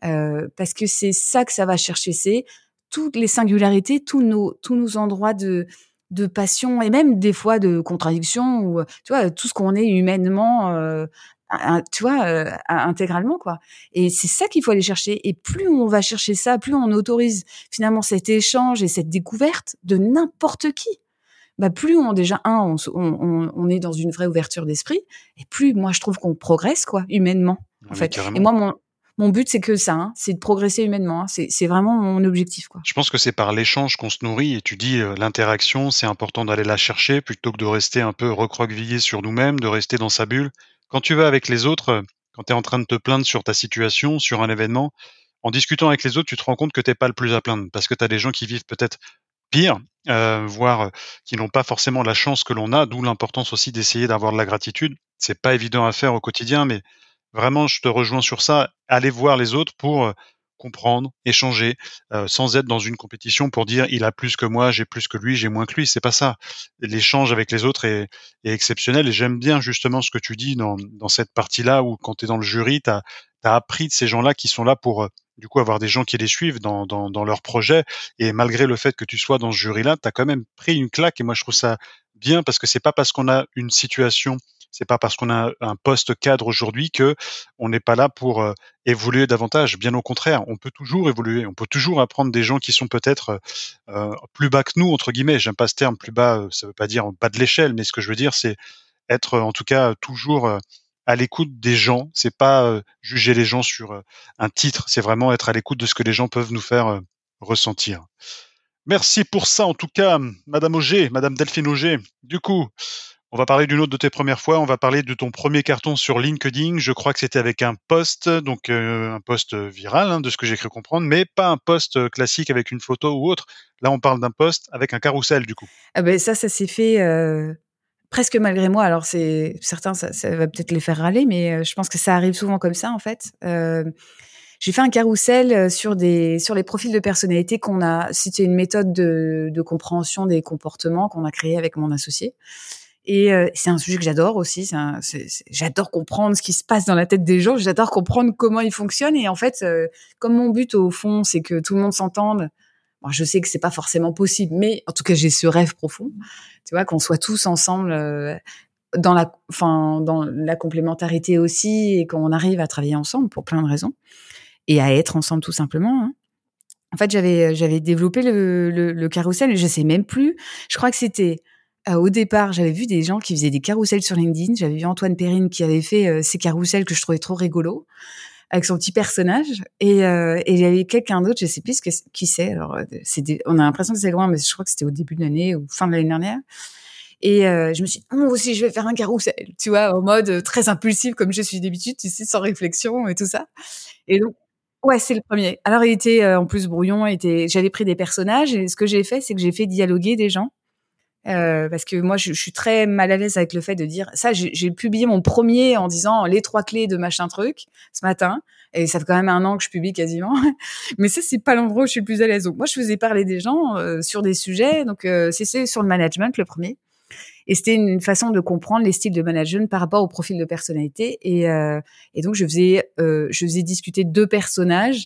c'est ça que ça va chercher, c'est toutes les singularités, tous nos endroits de passion et même des fois de contradiction ou tu vois tout ce qu'on est humainement tu vois intégralement, quoi. Et c'est ça qu'il faut aller chercher, et plus on va chercher ça, plus on autorise finalement cet échange et cette découverte de n'importe qui, bah plus on déjà on est dans une vraie ouverture d'esprit, et plus moi je trouve qu'on progresse, quoi, humainement, en Ah mais fait. Et carrément. moi mon but c'est que ça, hein, c'est de progresser humainement, hein. C'est vraiment mon objectif, quoi. Je pense que c'est par l'échange qu'on se nourrit et tu dis, l'interaction, c'est important d'aller la chercher plutôt que de rester un peu recroquevillé sur nous-mêmes, de rester dans sa bulle. Quand tu vas avec les autres, quand tu es en train de te plaindre sur ta situation, sur un événement, en discutant avec les autres, tu te rends compte que tu es pas le plus à plaindre parce que tu as des gens qui vivent peut-être pire, voire, qui n'ont pas forcément la chance que l'on a, d'où l'importance aussi d'essayer d'avoir de la gratitude. C'est pas évident à faire au quotidien, mais vraiment je te rejoins sur ça. Aller voir les autres pour, comprendre, échanger, sans être dans une compétition pour dire: «Il a plus que moi, j'ai plus que lui, j'ai moins que lui», c'est pas ça. L'échange avec les autres est exceptionnel, et j'aime bien justement ce que tu dis dans cette partie-là où quand tu es dans le jury, tu as appris de ces gens-là qui sont là pour, du coup avoir des gens qui les suivent dans leurs projets, et malgré le fait que tu sois dans ce jury-là, tu as quand même pris une claque, et moi je trouve ça bien parce que c'est pas parce qu'on a une situation, c'est pas parce qu'on a un poste cadre aujourd'hui que on n'est pas là pour, évoluer davantage. Bien au contraire, on peut toujours évoluer, on peut toujours apprendre des gens qui sont peut-être, «plus bas que nous» entre guillemets. J'aime pas ce terme plus bas, ça veut pas dire en bas de l'échelle, mais ce que je veux dire, c'est être, en tout cas, toujours, à l'écoute des gens. C'est pas, juger les gens sur, un titre, c'est vraiment être à l'écoute de ce que les gens peuvent nous faire, ressentir. Merci pour ça en tout cas, madame Auger, madame Delphine Auger. Du coup, on va parler d'une autre de tes premières fois, on va parler de ton premier carton sur LinkedIn. Je crois que c'était avec un post, donc un post, viral, hein, de ce que j'ai cru comprendre, mais pas un post, classique avec une photo ou autre. Là, on parle d'un post avec un carrousel du coup. Ah beh, ça s'est fait, presque malgré moi. Alors c'est certains, ça va peut-être les faire râler, mais je pense que ça arrive souvent comme ça, en fait. J'ai fait un carrousel, sur les profils de personnalité qu'on a. C'était une méthode de compréhension des comportements qu'on a créé avec mon associé, et c'est un sujet que j'adore aussi. J'adore comprendre ce qui se passe dans la tête des gens. J'adore comprendre comment ils fonctionnent, et en fait, comme mon but au fond, c'est que tout le monde s'entende. Bon, je sais que c'est pas forcément possible, mais en tout cas, j'ai ce rêve profond, tu vois, qu'on soit tous ensemble, dans la complémentarité aussi, et qu'on arrive à travailler ensemble pour plein de raisons et à être ensemble tout simplement, hein. En fait, j'avais développé le carrousel, je sais même plus. Je crois que c'était, au départ, j'avais vu des gens qui faisaient des carousels sur LinkedIn. J'avais vu Antoine Perrine qui avait fait, ces carousels que je trouvais trop rigolos, avec son petit personnage, et il y avait quelqu'un d'autre, je sais plus qui c'est. Alors, on a l'impression que c'est loin, mais je crois que c'était au début de l'année ou fin de l'année dernière. Et je me suis dit: «Moi aussi, je vais faire un carrousel», tu vois? En mode, très impulsif comme je suis d'habitude, tu sais, sans réflexion et tout ça. Et donc ouais, c'est le premier. Alors il était, en plus brouillon, j'avais pris des personnages, et ce que j'ai fait, c'est que j'ai fait dialoguer des gens, parce que moi je suis très mal à l'aise avec le fait de dire ça. J'ai publié mon premier en disant les 3 clés de machin truc ce matin, et ça fait quand même 1 an que je publie quasiment. Mais ça, c'est pas l'endroit où je suis le plus à l'aise. Donc moi, je faisais parler des gens, sur des sujets. Donc c'était sur le management, le premier. Et c'était une façon de comprendre les styles de management par rapport au profil de personnalité. Et donc, je faisais discuter 2 personnages,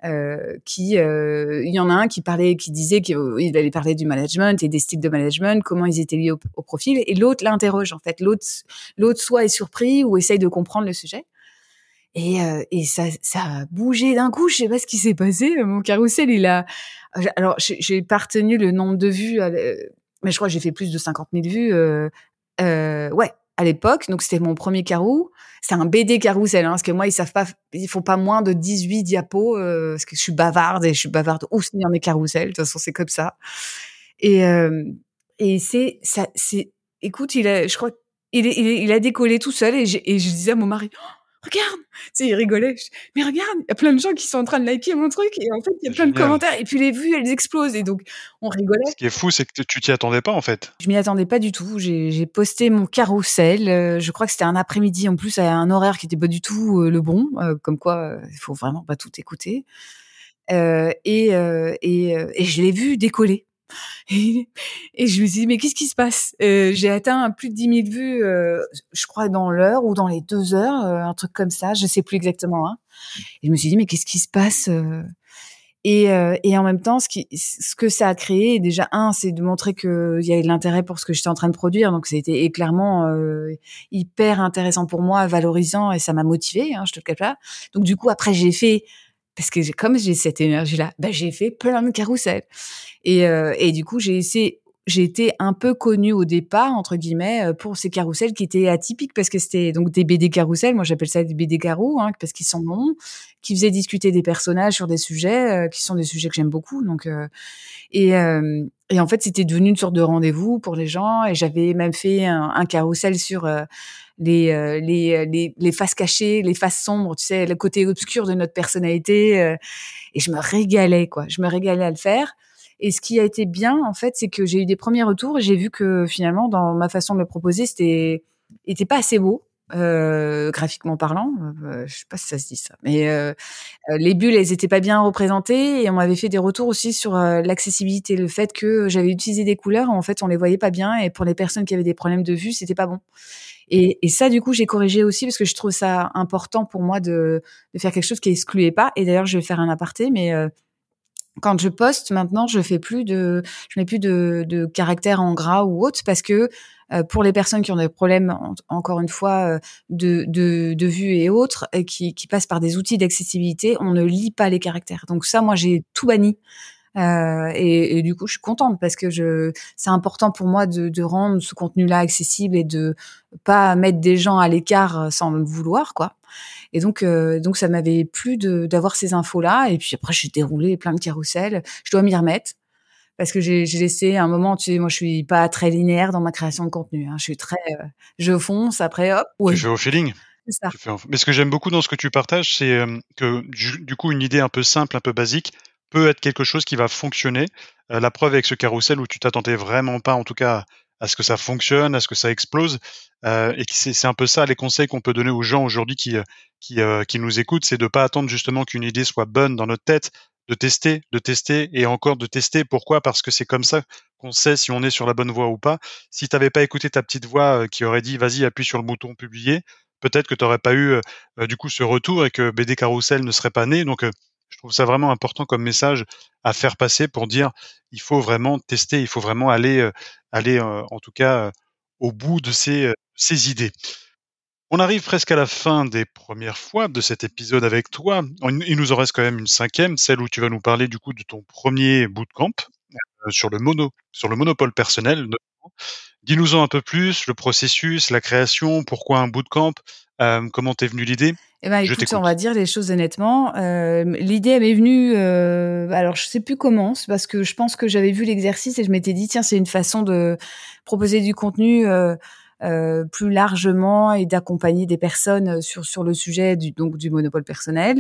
il y en a un qui disait qu'il allait parler du management et des styles de management, comment ils étaient liés au profil, et l'autre l'interroge, en fait. L'autre soit est surpris ou essaye de comprendre le sujet. Et ça a bougé d'un coup, je sais pas ce qui s'est passé. Mon carrousel, alors j'ai pas retenu le nombre de vues, mais je crois que j'ai fait plus de 50 000 vues, ouais, à l'époque. Donc c'était mon premier carrou. C'est un BD carrousel, hein, parce que moi, ils font pas moins de 18 diapos, parce que je suis bavarde, et je suis bavarde aussi dans mes carousels. De toute façon, c'est comme ça. Et c'est ça, écoute, je crois il a décollé tout seul et je disais à mon mari: «Oh, regarde!» Tu sais, il rigolait. «Mais regarde, il y a plein de gens qui sont en train de liker mon truc et en fait, il y a C'est plein de génial. commentaires et puis les vues, elles explosent» et donc on rigolait. Ce qui est fou, c'est que tu t'y attendais pas, en fait. Je m'y attendais pas du tout. J'ai posté mon carrousel, je crois que c'était un après-midi en plus à un horaire qui était pas du tout, le bon, comme quoi, il faut vraiment pas tout écouter, et je l'ai vu décoller. Et je me suis dit: «Mais qu'est-ce qui se passe?» J'ai atteint plus de 10 000 vues, je crois dans l'heure ou dans les 2 heures, un truc comme ça, je sais plus exactement, hein. Et je me suis dit: «Mais qu'est-ce qui se passe?» Et en même temps, ce que ça a créé, déjà c'est de montrer qu'il y avait de l'intérêt pour ce que j'étais en train de produire, donc c'était et clairement, hyper intéressant pour moi, valorisant et ça m'a motivée, hein, je te le cache pas. Donc du coup, après j'ai fait parce que comme j'ai cette énergie-là, bah, j'ai fait plein de carrousels. Et du coup, j'ai été un peu connue au départ, entre guillemets, pour ces carrousels qui étaient atypiques parce que c'était donc des BD carrousels. Moi, j'appelle ça des BD carrous, hein, parce qu'ils sont longs, qui faisaient discuter des personnages sur des sujets, qui sont des sujets que j'aime beaucoup. Et en fait, c'était devenu une sorte de rendez-vous pour les gens. Et j'avais même fait un carrousel sur les faces cachées, les faces sombres, tu sais, le côté obscur de notre personnalité. Et je me régalais, quoi. Je me régalais à le faire. Et ce qui a été bien, en fait, c'est que j'ai eu des premiers retours et j'ai vu que finalement, dans ma façon de le proposer, était pas assez beau, graphiquement parlant. Je sais pas si ça se dit ça, mais les bulles, elles étaient pas bien représentées et on m'avait fait des retours aussi sur l'accessibilité, le fait que j'avais utilisé des couleurs, en fait, on les voyait pas bien et pour les personnes qui avaient des problèmes de vue, c'était pas bon. Et ça, du coup, j'ai corrigé aussi parce que je trouve ça important pour moi de faire quelque chose qui excluait pas. Et d'ailleurs, je vais faire un aparté, mais quand je poste maintenant, je mets plus de caractères en gras ou autre parce que pour les personnes qui ont des problèmes, encore une fois, de vue et autres, et qui passent par des outils d'accessibilité, on ne lit pas les caractères. Donc ça, moi, j'ai tout banni. Et du coup, je suis contente parce que c'est important pour moi de rendre ce contenu-là accessible et de pas mettre des gens à l'écart sans le vouloir, quoi. Et donc ça m'avait plu d'avoir ces infos-là. Et puis après, j'ai déroulé plein de carrousels. Je dois m'y remettre parce que j'ai laissé un moment. Tu sais, moi, je suis pas très linéaire dans ma création de contenu, hein. Je suis très, je fonce. Après, hop, Tu ouais, fais au feeling. c'est ça. Mais ce que j'aime beaucoup dans ce que tu partages, c'est, que du coup, une idée un peu simple, un peu basique, peut être quelque chose qui va fonctionner. La preuve avec ce carrousel où tu t'attendais vraiment pas, en tout cas, à ce que ça fonctionne, à ce que ça explose, et que c'est un peu ça les conseils qu'on peut donner aux gens aujourd'hui qui nous écoutent, c'est de pas attendre justement qu'une idée soit bonne dans notre tête, de tester et encore de tester. Pourquoi? Parce que c'est comme ça qu'on sait si on est sur la bonne voie ou pas. Si tu avais pas écouté ta petite voix, qui aurait dit: «Vas-y, appuie sur le bouton publier», peut-être que tu aurais pas eu, du coup ce retour et que BD Carrousel ne serait pas né. Donc, je trouve ça vraiment important comme message à faire passer pour dire: «Il faut vraiment tester, il faut vraiment aller, en tout cas, au bout de ces idées». On arrive presque à la fin des premières fois de cet épisode avec toi. Il nous en reste quand même une cinquième, celle où tu vas nous parler du coup de ton premier bootcamp, sur le monopole personnel notamment. Dis-nous-en un peu plus, le processus, la création, pourquoi un bootcamp? Comment t'es venue l'idée? Eh ben, Je écoute, on va t'écoute. dire les choses honnêtement. L'idée, elle m'est venue, alors je sais plus comment, c'est parce que je pense que j'avais vu l'exercice et je m'étais dit: «Tiens, c'est une façon de proposer du contenu, plus largement et d'accompagner des personnes, sur le sujet du monopole personnel».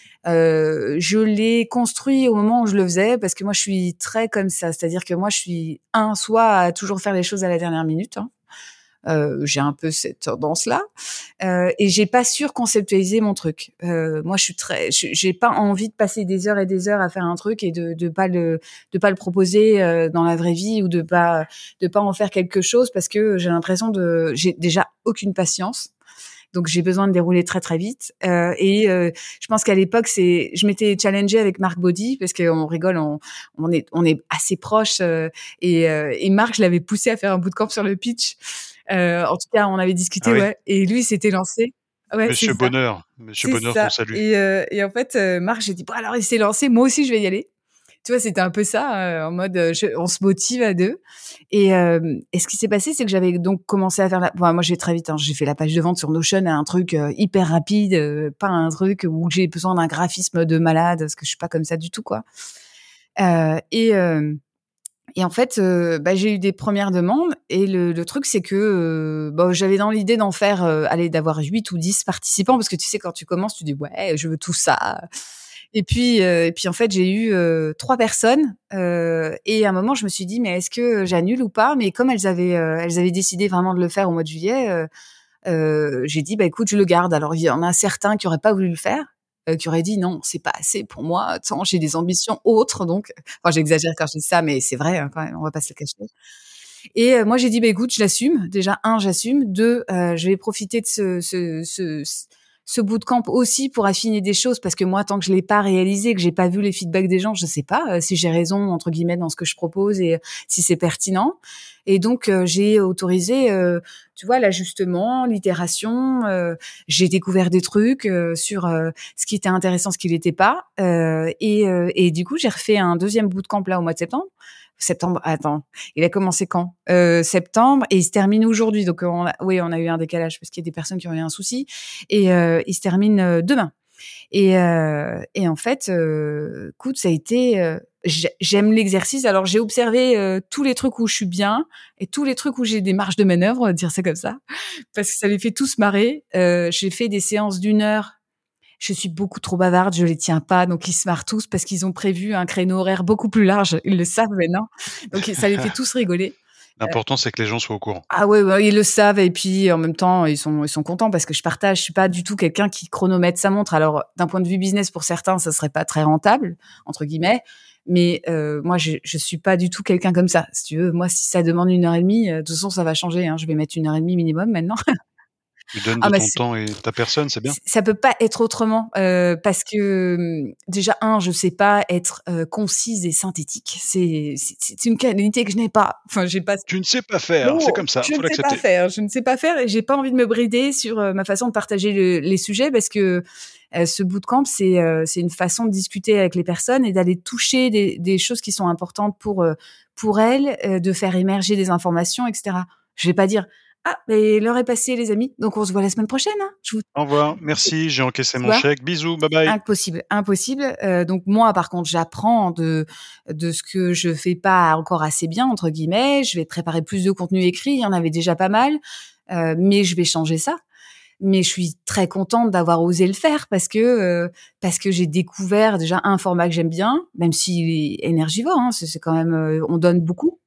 Je l'ai construit au moment où je le faisais parce que moi, je suis très comme ça. C'est-à-dire que moi, je suis soit à toujours faire les choses à la dernière minute, hein. J'ai un peu cette tendance-là, et j'ai pas surconceptualisé mon truc. Moi, je suis très, j'ai pas envie de passer des heures et des heures à faire un truc et de pas le proposer dans la vraie vie ou de pas en faire quelque chose parce que j'ai déjà aucune patience. Donc j'ai besoin de dérouler très très vite. Je pense qu'à l'époque, je m'étais challengée avec Marc Baudy parce qu'on rigole, on est assez proches. Et Marc, je l'avais poussé à faire un bootcamp sur le pitch. En tout cas, on avait Ah discuté, oui, ouais. Et lui s'était lancé. Ouais, c'est ça. Monsieur C'est Bonheur qu'on ça. salue. Et en fait, Marc, j'ai dit: «Bon alors il s'est lancé, moi aussi je vais y aller». Tu vois, c'était un peu ça, en mode, on se motive à 2. Et ce qui s'est passé, c'est que j'avais donc commencé à faire moi je vais très vite, hein, j'ai fait la page de vente sur Notion, un truc, hyper rapide, pas un truc où j'ai besoin d'un graphisme de malade, parce que je suis pas comme ça du tout, quoi. Heu et hem Et en fait, j'ai eu des premières demandes et le truc, c'est que, j'avais dans l'idée d'en faire, d'avoir 8 ou 10 participants parce que tu sais, quand tu commences, tu dis: «Ouais, je veux tout ça». Et puis en fait, j'ai eu, 3 personnes, et à un moment, je me suis dit: «Mais est-ce que j'annule ou pas?» Mais comme elles avaient décidé vraiment de le faire au mois de juillet, j'ai dit: «Bah, écoute, je le garde». Alors il y en a certains qui auraient pas voulu le faire, qui auraient dit: «Non, c'est pas assez pour moi. Attends, j'ai des ambitions autres», donc enfin, j'exagère quand je dis ça, mais c'est vrai, hein, quand même, on va pas se le cacher. Et moi, j'ai dit: «Bah, écoute, je l'assume. Déjà, 1, j'assume. 2, je vais profiter de ce bootcamp aussi pour affiner des choses parce que moi, tant que je l'ai pas réalisé, que j'ai pas vu les feedbacks des gens, je sais pas, si j'ai raison entre guillemets dans ce que je propose et si c'est pertinent. Et donc j'ai autorisé, tu vois, l'ajustement, l'itération. J'ai découvert des trucs sur ce qui était intéressant, ce qui l'était pas. Et du coup, j'ai refait un deuxième bootcamp là au mois de septembre. Septembre, attends, il a commencé quand? Septembre et il se termine aujourd'hui. Donc on a eu un décalage parce qu'il y a des personnes qui ont eu un souci et il se termine demain. Et en fait, écoute, ça a été, j'aime l'exercice. Alors j'ai observé tous les trucs où je suis bien et tous les trucs où j'ai des marges de manœuvre, on va dire ça comme ça, parce que ça les fait tous marrer. J'ai fait des séances d'1 heure. Je suis beaucoup trop bavarde, je les tiens pas, donc ils se marrent tous parce qu'ils ont prévu un créneau horaire beaucoup plus large. Ils le savent maintenant, donc ça les fait tous rigoler. L'important, c'est que les gens soient au courant. Ah ouais, bah, ils le savent et puis en même temps, ils sont contents parce que je partage. Je suis pas du tout quelqu'un qui chronomètre sa montre. Alors, d'un point de vue business, pour certains, ça serait pas très «rentable» entre guillemets, mais moi, je suis pas du tout quelqu'un comme ça. Si tu veux, moi, si ça demande 1 heure et demie, de toute façon, ça va changer, hein. Je vais mettre 1 heure et demie minimum maintenant. Tu donnes Ah de bah, ton temps et ta personne, c'est bien. ça peut pas être autrement, parce que, déjà je sais pas être, concise et synthétique. C'est une qualité que je n'ai pas. Enfin, j'ai pas Tu ne sais pas faire, c'est non, comme ça, je ne faut sais pas l'accepter. faire, je ne sais pas faire et j'ai pas envie de me brider sur, ma façon de partager les sujets parce que, ce bootcamp, c'est une façon de discuter avec les personnes et d'aller toucher des choses qui sont importantes pour elles, de faire émerger des informations et cetera. Je vais pas dire: «Ah, beh, l'heure est passée les amis, donc on se voit la semaine prochaine, hein». Je vous Au revoir, c'est merci, j'ai encaissé Tu mon vois? chèque, bisous, bye bye. Impossible, impossible. Donc moi, par contre, j'apprends de ce que je fais pas encore assez bien entre guillemets. Je vais préparer plus de contenu écrit. Il y en avait déjà pas mal, mais je vais changer ça. Mais je suis très contente d'avoir osé le faire parce que j'ai découvert déjà un format que j'aime bien, même s'il est énergivore. Hein, c'est quand même, on donne beaucoup.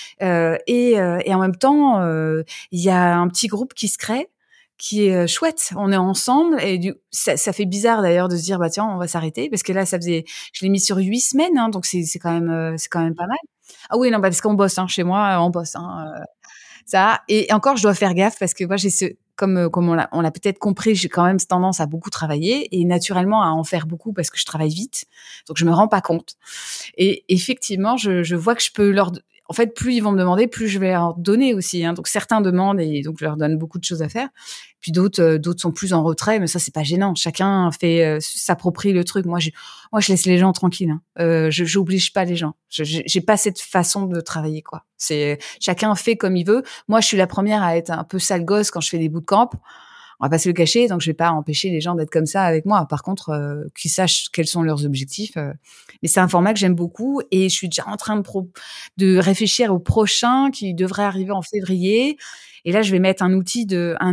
Et en même temps, il y a un petit groupe qui se crée, qui est, chouette. On est ensemble et ça fait bizarre d'ailleurs de se dire: «Bah, tiens, on va s'arrêter» parce que là, ça faisait je l'ai mis sur 8 semaines, hein, donc c'est quand même pas mal. Ah oui, non, parce qu'on bosse, hein, chez moi, on bosse, hein, ça et encore, je dois faire gaffe parce que moi, j'ai ce comme on l'a peut-être compris, j'ai quand même cette tendance à beaucoup travailler et naturellement à en faire beaucoup parce que je travaille vite, donc je me rends pas compte et effectivement, je vois que je peux en fait, plus ils vont me demander, plus je vais leur donner aussi, hein. Donc certains demandent et donc je leur donne beaucoup de choses à faire. Puis d'autres sont plus en retrait, mais ça, c'est pas gênant. Chacun s'approprie le truc. Moi, je laisse les gens tranquilles, hein. J'oblige pas les gens. J'ai pas cette façon de travailler, quoi. C'est chacun fait comme il veut. Moi, je suis la première à être un peu sale gosse quand je fais des bootcamps. On va pas se le cacher, donc je vais pas empêcher les gens d'être comme ça avec moi. Par contre, qu'ils sachent quels sont leurs objectifs. Mais c'est un format que j'aime beaucoup et je suis déjà en train de réfléchir au prochain qui devrait arriver en février. Et là, je vais mettre un outil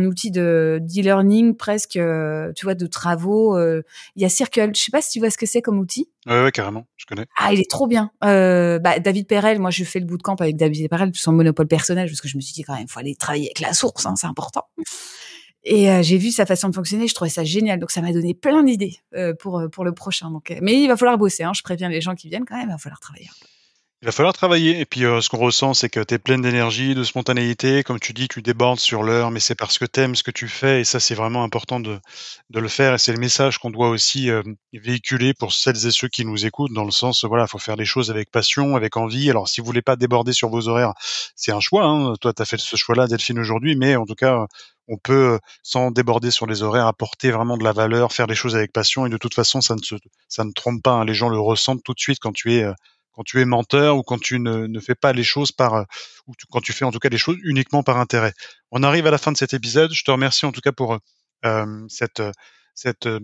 de d'e-learning presque, tu vois, de travaux. Il y a Circle. Je sais pas si tu vois ce que c'est comme outil. Ouais, ouais, carrément, je connais. Ah, il est trop bien. David Perel, moi, je fais le bootcamp avec David Perel sur monopole personnel parce que je me suis dit quand même, faut aller travailler avec la source, hein, c'est important. Et j'ai vu sa façon de fonctionner, je trouvais ça génial. Donc ça m'a donné plein d'idées pour le prochain. Donc, mais il va falloir bosser. Hein, je préviens les gens qui viennent quand même, il va falloir travailler un peu. Il va falloir travailler et puis, ce qu'on ressent, c'est que tu es pleine d'énergie, de spontanéité. Comme tu dis, tu débordes sur l'heure, mais c'est parce que tu aimes ce que tu fais et ça, c'est vraiment important de le faire et c'est le message qu'on doit aussi, véhiculer pour celles et ceux qui nous écoutent dans le sens, voilà, faut faire les choses avec passion, avec envie. Alors si vous voulez pas déborder sur vos horaires, c'est un choix, hein. Toi, tu as fait ce choix-là, Delphine, aujourd'hui, mais en tout cas, on peut, sans déborder sur les horaires, apporter vraiment de la valeur, faire les choses avec passion et de toute façon, ça ne trompe pas, hein. Les gens le ressentent tout de suite quand tu es menteur ou quand tu ne fais pas les choses quand tu fais en tout cas les choses uniquement par intérêt. On arrive à la fin de cet épisode. Je te remercie en tout cas pour cette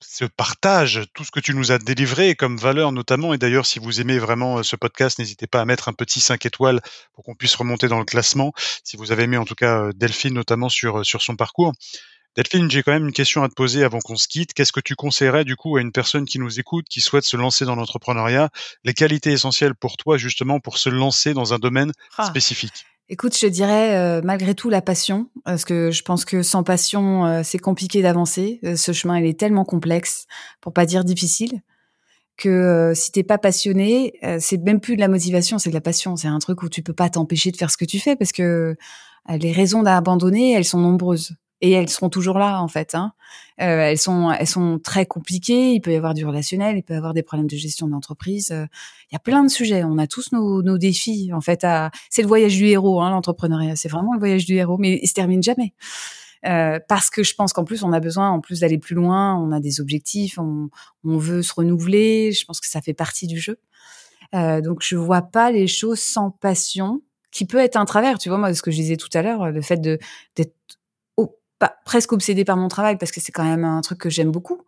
ce partage, tout ce que tu nous as délivré comme valeur notamment. Et d'ailleurs, si vous aimez vraiment ce podcast, n'hésitez pas à mettre un petit 5 étoiles pour qu'on puisse remonter dans le classement. Si vous avez aimé en tout cas Delphine notamment sur son parcours. Delphine, j'ai quand même une question à te poser avant qu'on se quitte. Qu'est-ce que tu conseillerais du coup à une personne qui nous écoute, qui souhaite se lancer dans l'entrepreneuriat? Les qualités essentielles pour toi justement pour se lancer dans un domaine spécifique? Écoute, je te dirais malgré tout la passion, parce que je pense que sans passion, c'est compliqué d'avancer. Ce chemin, il est tellement complexe, pour pas dire difficile, que si t'es pas passionné, c'est même plus de la motivation, c'est de la passion. C'est un truc où tu peux pas t'empêcher de faire ce que tu fais, parce que les raisons d'abandonner, elles sont nombreuses. Et elles seront toujours là, en fait. Hein. Elles sont très compliquées. Il peut y avoir du relationnel, il peut y avoir des problèmes de gestion d'entreprise. Il y a plein de sujets. On a tous nos défis, en fait. C'est le voyage du héros, hein, l'entrepreneuriat. C'est vraiment le voyage du héros, mais il se termine jamais. Parce que je pense qu'en plus, on a besoin, en plus d'aller plus loin, on a des objectifs, on veut se renouveler. Je pense que ça fait partie du jeu. Donc, je vois pas les choses sans passion, qui peut être un travers. Tu vois, moi, ce que je disais tout à l'heure, le fait d'être presque obsédée par mon travail, parce que c'est quand même un truc que j'aime beaucoup.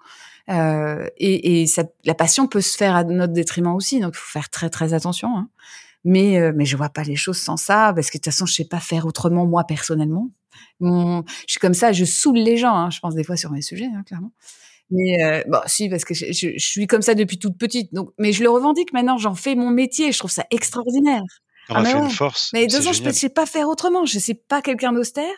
Et ça, la passion peut se faire à notre détriment aussi, donc il faut faire très très attention. Hein. Mais je vois pas les choses sans ça, parce que de toute façon, je sais pas faire autrement moi personnellement. Je suis comme ça, je saoule les gens. Hein, je pense des fois sur mes sujets, hein, clairement. Mais bon, si, parce que je suis comme ça depuis toute petite. Donc, mais je le revendique maintenant. J'en fais mon métier. Je trouve ça extraordinaire. On a mais fait ouais. une force. Mais de toute C'est façon, je génial. sais pas faire autrement. Je sais pas quelqu'un d'austère.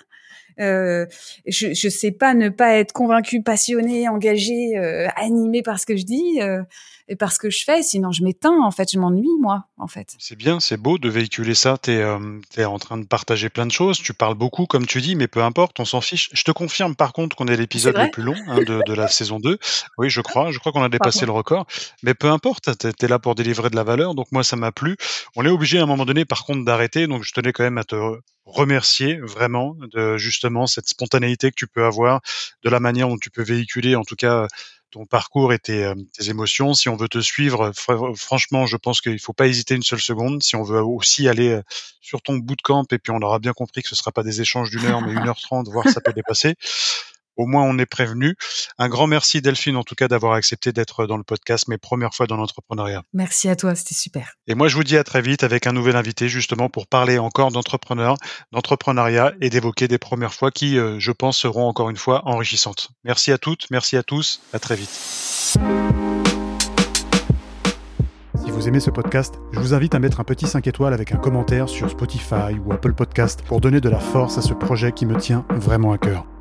Je sais pas ne pas être convaincue, passionnée, engagée, animée par ce que je dis et par ce que je fais. Sinon, je m'éteins. En fait, je m'ennuie moi. En fait. C'est bien, c'est beau de véhiculer ça. T'es en train de partager plein de choses. Tu parles beaucoup, comme tu dis, mais peu importe, on s'en fiche. Je te confirme, par contre, qu'on est C'est l'épisode le vrai. plus long de la saison 2. Oui, je crois qu'on a dépassé Pardon. le record. Mais peu importe, t'es là pour délivrer de la valeur. Donc moi, ça m'a plu. On est obligé à un moment donné, par contre, d'arrêter. Donc je tenais quand même à te remercier vraiment de justement cette spontanéité que tu peux avoir, de la manière dont tu peux véhiculer, en tout cas, ton parcours et tes émotions. Si on veut te suivre, franchement, je pense qu'il faut pas hésiter une seule seconde. Si on veut aussi aller sur ton bootcamp, et puis on aura bien compris que ce sera pas des échanges d'1 heure, mais 1h30, voire ça peut dépasser. Au moins, on est prévenu. Un grand merci, Delphine, en tout cas, d'avoir accepté d'être dans le podcast, mes premières fois dans l'entrepreneuriat. Merci à toi, c'était super. Et moi, je vous dis à très vite avec un nouvel invité, justement, pour parler encore d'entrepreneuriat et d'évoquer des premières fois qui, je pense, seront encore une fois enrichissantes. Merci à toutes, merci à tous, à très vite. Si vous aimez ce podcast, je vous invite à mettre un petit 5 étoiles avec un commentaire sur Spotify ou Apple Podcast pour donner de la force à ce projet qui me tient vraiment à cœur.